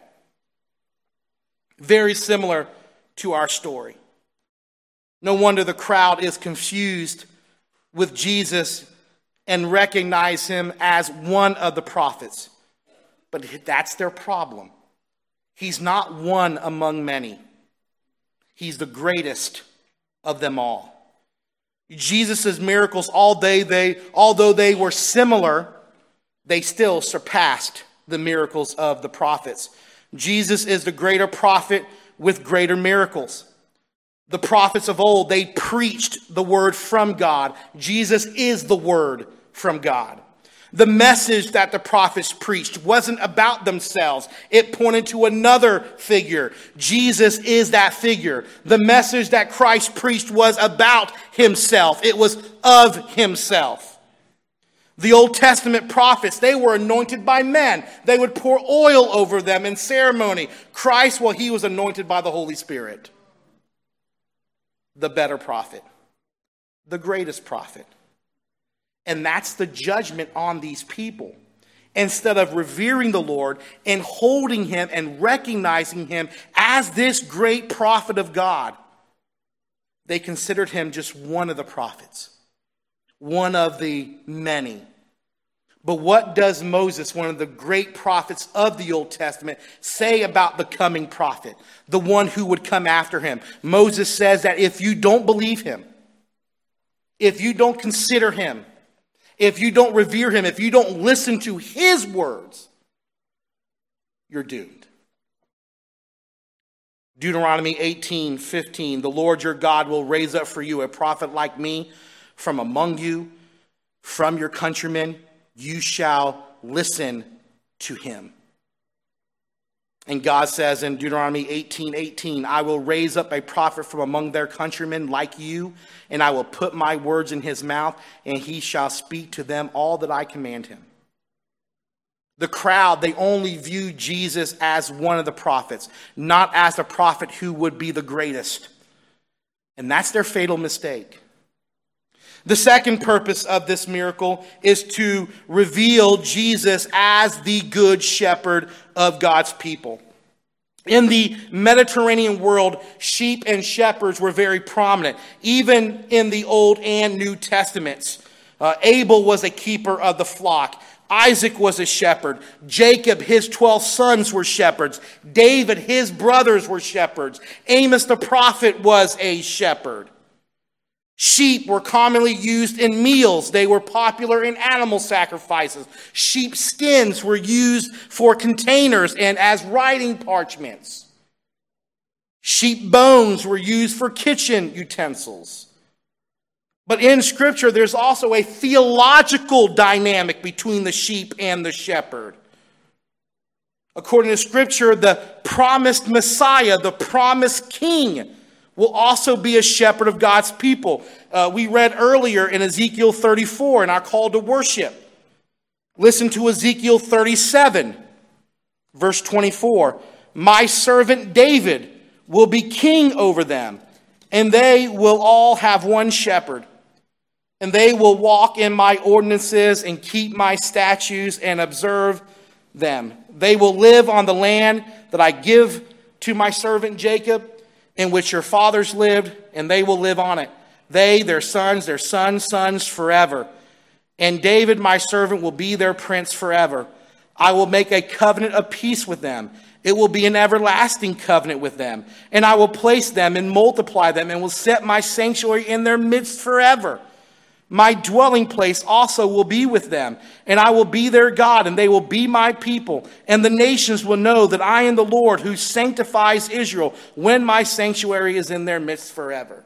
Very similar to our story. No wonder the crowd is confused with Jesus and recognize him as one of the prophets. But that's their problem. He's not one among many. He's the greatest of them all. Jesus' miracles, all day they, although they were similar, they still surpassed the miracles of the prophets. Jesus is the greater prophet with greater miracles. The prophets of old, they preached the word from God. Jesus is the word from God. The message that the prophets preached wasn't about themselves. It pointed to another figure. Jesus is that figure. The message that Christ preached was about himself. It was of himself. The Old Testament prophets, they were anointed by men. They would pour oil over them in ceremony. Christ, well, he was anointed by the Holy Spirit. The better prophet. The greatest prophet. And that's the judgment on these people. Instead of revering the Lord and holding him and recognizing him as this great prophet of God, they considered him just one of the prophets, one of the many. But what does Moses, one of the great prophets of the Old Testament, say about the coming prophet, the one who would come after him? Moses says that if you don't believe him, if you don't consider him, if you don't revere him, if you don't listen to his words, you're doomed. Deuteronomy eighteen fifteen, the Lord your God will raise up for you a prophet like me from among you, from your countrymen. You shall listen to him. And God says in Deuteronomy eighteen eighteen, I will raise up a prophet from among their countrymen like you, and I will put my words in his mouth, and he shall speak to them all that I command him. The crowd, they only viewed Jesus as one of the prophets, not as the prophet who would be the greatest. And that's their fatal mistake. The second purpose of this miracle is to reveal Jesus as the good shepherd of God's people. In the Mediterranean world, sheep and shepherds were very prominent, even in the Old and New Testaments. Uh, Abel was a keeper of the flock. Isaac was a shepherd. Jacob, his twelve sons were shepherds. David, his brothers were shepherds. Amos the prophet was a shepherd. Sheep were commonly used in meals. They were popular in animal sacrifices. Sheep skins were used for containers and as writing parchments. Sheep bones were used for kitchen utensils. But in Scripture, there's also a theological dynamic between the sheep and the shepherd. According to Scripture, the promised Messiah, the promised King, will also be a shepherd of God's people. Uh, we read earlier in Ezekiel thirty-four in our call to worship. Listen to Ezekiel thirty-seven, verse twenty-four. My servant David will be king over them, and they will all have one shepherd. And they will walk in my ordinances and keep my statutes and observe them. They will live on the land that I give to my servant Jacob, in which your fathers lived, and they will live on it. They, their sons, their sons' sons forever. And David, my servant, will be their prince forever. I will make a covenant of peace with them. It will be an everlasting covenant with them. And I will place them and multiply them and will set my sanctuary in their midst forever. My dwelling place also will be with them, and I will be their God, and they will be my people. And the nations will know that I am the Lord who sanctifies Israel when my sanctuary is in their midst forever.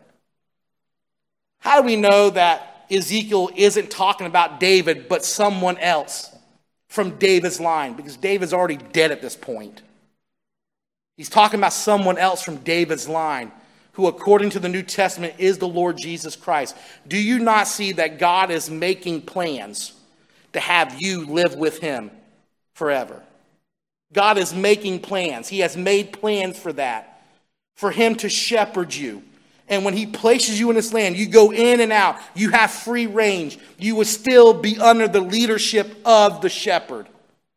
How do we know that Ezekiel isn't talking about David, but someone else from David's line? Because David's already dead at this point. He's talking about someone else from David's line, who according to the New Testament is the Lord Jesus Christ. Do you not see that God is making plans to have you live with him forever? God is making plans. He has made plans for that, for him to shepherd you. And when he places you in this land, you go in and out. You have free range. You will still be under the leadership of the shepherd.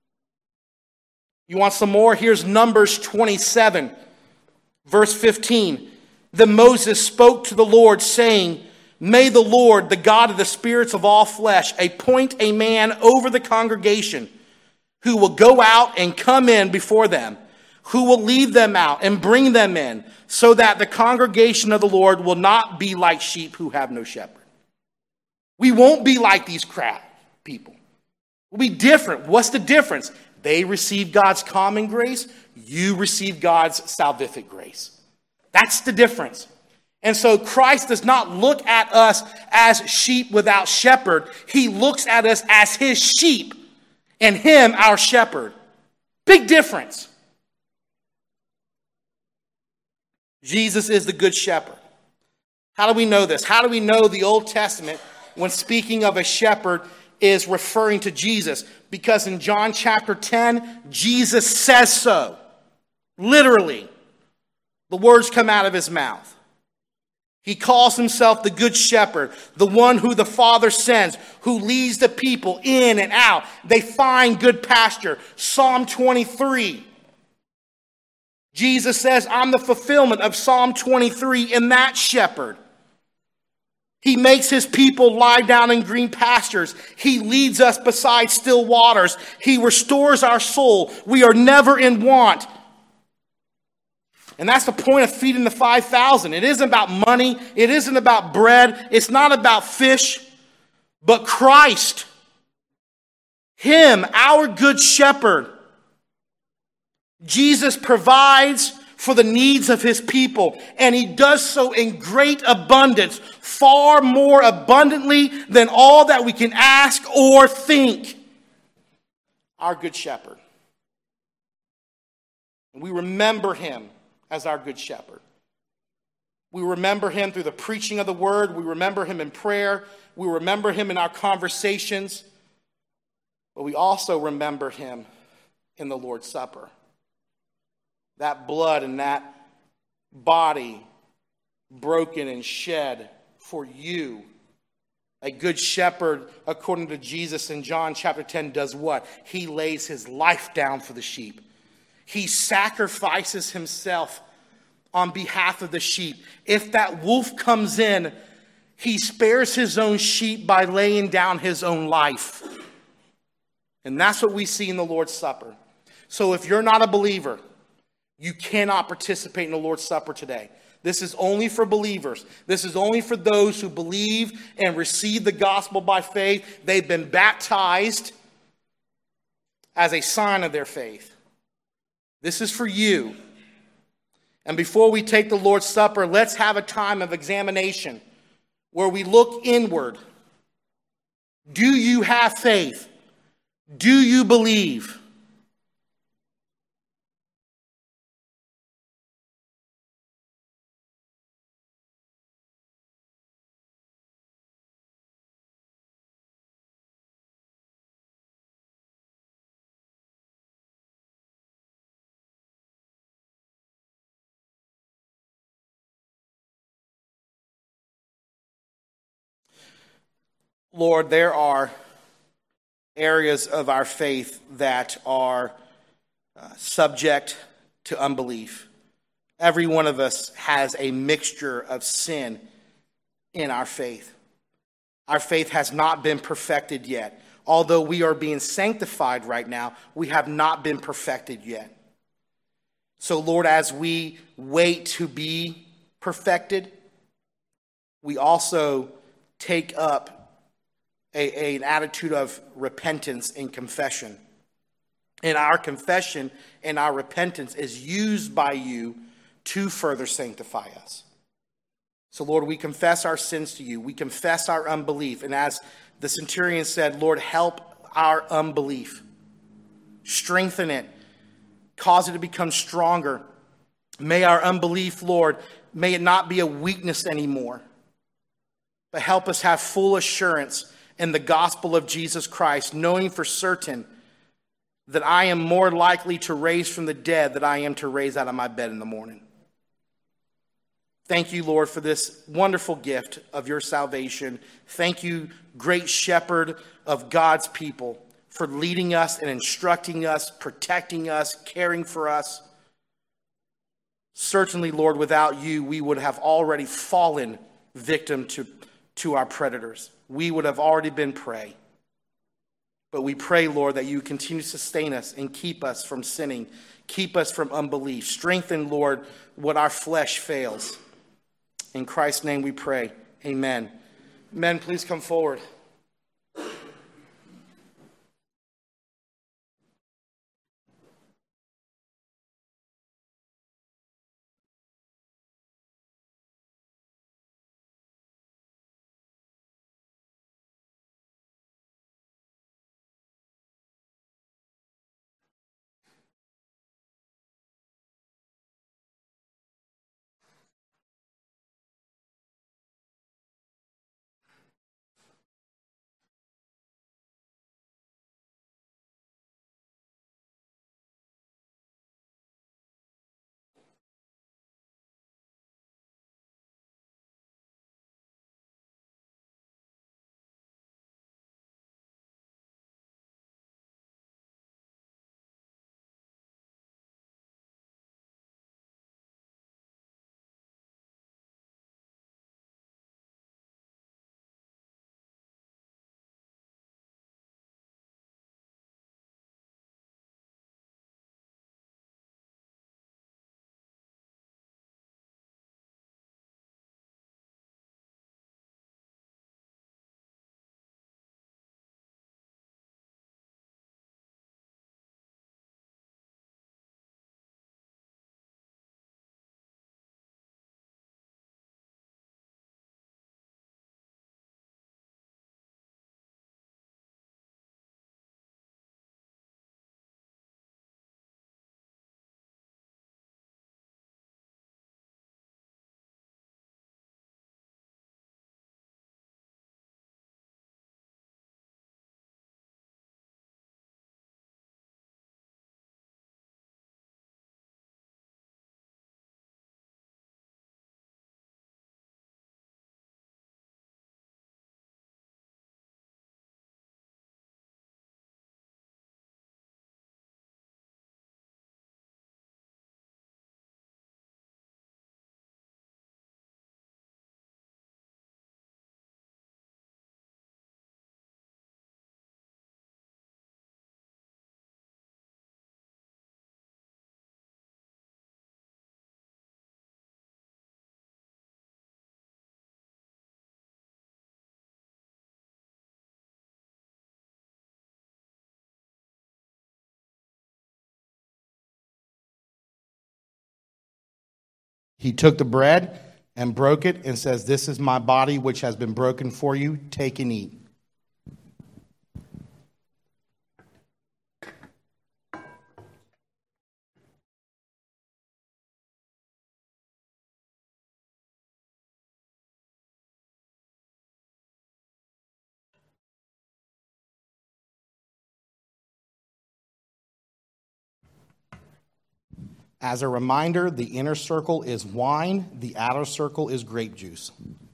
You want some more? Here's Numbers twenty-seven, verse fifteen. Then Moses spoke to the Lord, saying, May the Lord, the God of the spirits of all flesh, appoint a man over the congregation who will go out and come in before them, who will lead them out and bring them in, so that the congregation of the Lord will not be like sheep who have no shepherd. We won't be like these crowd people. We'll be different. What's the difference? They receive God's common grace. You receive God's salvific grace. That's the difference. And so Christ does not look at us as sheep without shepherd. He looks at us as his sheep and him our shepherd. Big difference. Jesus is the good shepherd. How do we know this? How do we know the Old Testament, when speaking of a shepherd, is referring to Jesus? Because in John chapter ten, Jesus says so. Literally. The words come out of his mouth. He calls himself the good shepherd, the one who the Father sends, who leads the people in and out. They find good pasture. Psalm twenty-three. Jesus says, I'm the fulfillment of Psalm twenty-three in that shepherd. He makes his people lie down in green pastures. He leads us beside still waters. He restores our soul. We are never in want. And that's the point of feeding the five thousand. It isn't about money. It isn't about bread. It's not about fish, but Christ. Him, our good shepherd. Jesus provides for the needs of his people, and he does so in great abundance, far more abundantly than all that we can ask or think. Our good shepherd. And we remember him as our good shepherd. We remember him through the preaching of the word. We remember him in prayer. We remember him in our conversations. But we also remember him in the Lord's Supper. That blood and that body broken and shed for you. A good shepherd, according to Jesus in John chapter ten, does what? He lays his life down for the sheep. He sacrifices himself on behalf of the sheep. If that wolf comes in, He spares his own sheep by laying down his own life. And that's what we see in the Lord's Supper. So if you're not a believer, you cannot participate in the Lord's Supper today. This is only for believers. This is only for those who believe and receive the gospel by faith. They've been baptized as a sign of their faith. This is for you. And before we take the Lord's Supper, let's have a time of examination where we look inward. Do you have faith? Do you believe? Lord, there are areas of our faith that are uh, subject to unbelief. Every one of us has a mixture of sin in our faith. Our faith has not been perfected yet. Although we are being sanctified right now, we have not been perfected yet. So, Lord, as we wait to be perfected, we also take up A, a, an attitude of repentance and confession. And our confession and our repentance is used by you to further sanctify us. So, Lord, we confess our sins to you. We confess our unbelief. And as the centurion said, Lord, help our unbelief. Strengthen it. Cause it to become stronger. May our unbelief, Lord, may it not be a weakness anymore. But help us have full assurance in the gospel of Jesus Christ, knowing for certain that I am more likely to raise from the dead than I am to raise out of my bed in the morning. Thank you, Lord, for this wonderful gift of your salvation. Thank you, great shepherd of God's people, for leading us and instructing us, protecting us, caring for us. Certainly, Lord, without you, we would have already fallen victim to, to our predators. We would have already been prey. But we pray, Lord, that you continue to sustain us and keep us from sinning. Keep us from unbelief. Strengthen, Lord, what our flesh fails. In Christ's name we pray. Amen. Men, please come forward. He took the bread and broke it and says, "This is my body which has been broken for you. Take and eat." As a reminder, the inner circle is wine, the outer circle is grape juice.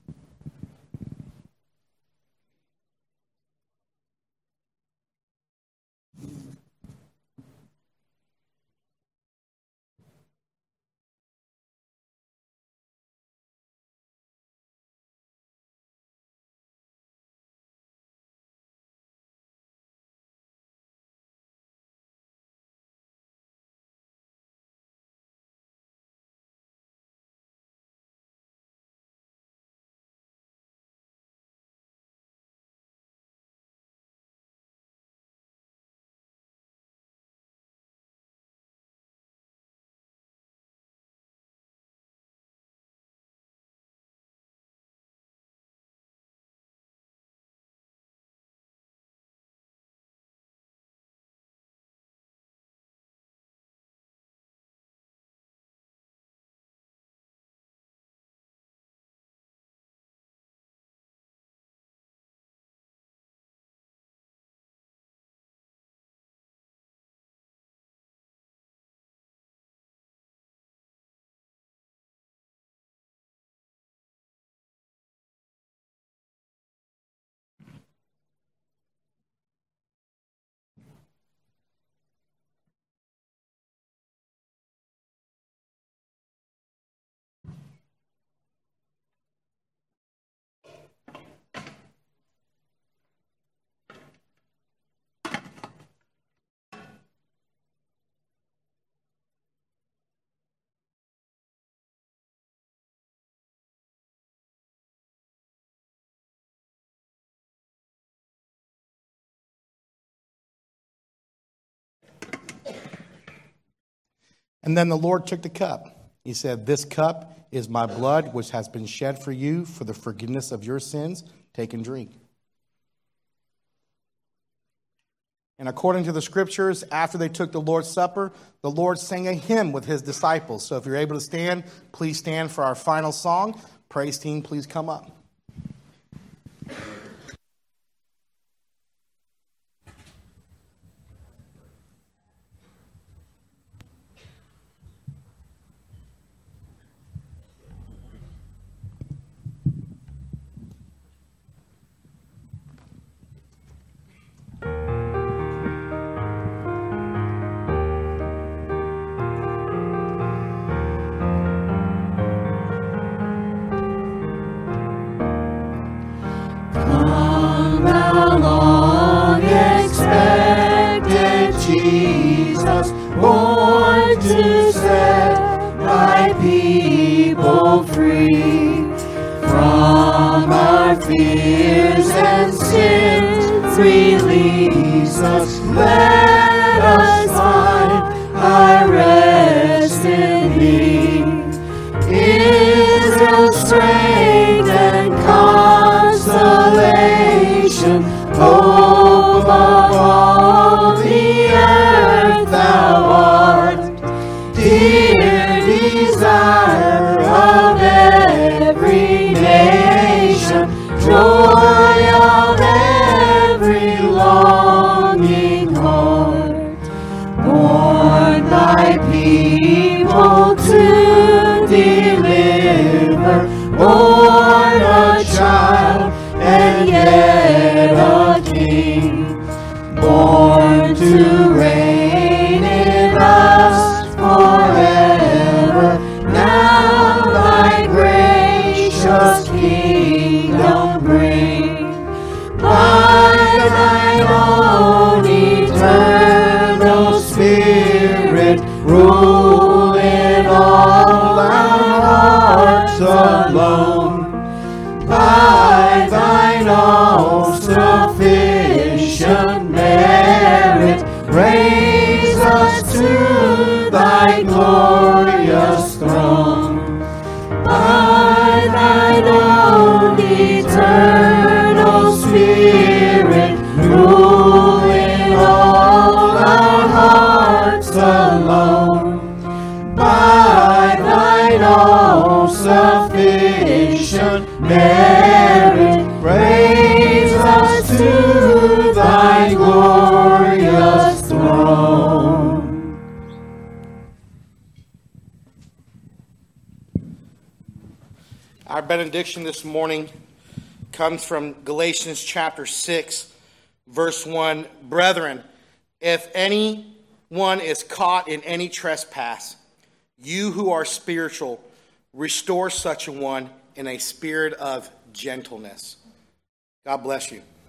And then the Lord took the cup. He said, "This cup is my blood, which has been shed for you for the forgiveness of your sins. Take and drink." And according to the scriptures, after they took the Lord's Supper, the Lord sang a hymn with his disciples. So if you're able to stand, please stand for our final song. Praise team, please come up. Jesus, born to set thy people free from our fears and sins. Release us, let us find our rest in thee. Israel's strength and consolation, hope of all the earth thou art, dear desire of every nation, joy of every longing heart, born thy people to deliver, born a child and yet a king, born to reign in us forever. Now thy gracious kingdom bring, by thine own eternal Spirit, rule in all our hearts alone. By thine all-sufficient merit, raise us to thy glorious throne. throne. By thine all-sufficient merit, raise us to thy glorious throne. Our benediction this morning comes from Galatians chapter six, verse one. Brethren, if anyone is caught in any trespass, you who are spiritual, restore such a one in a spirit of gentleness. God bless you.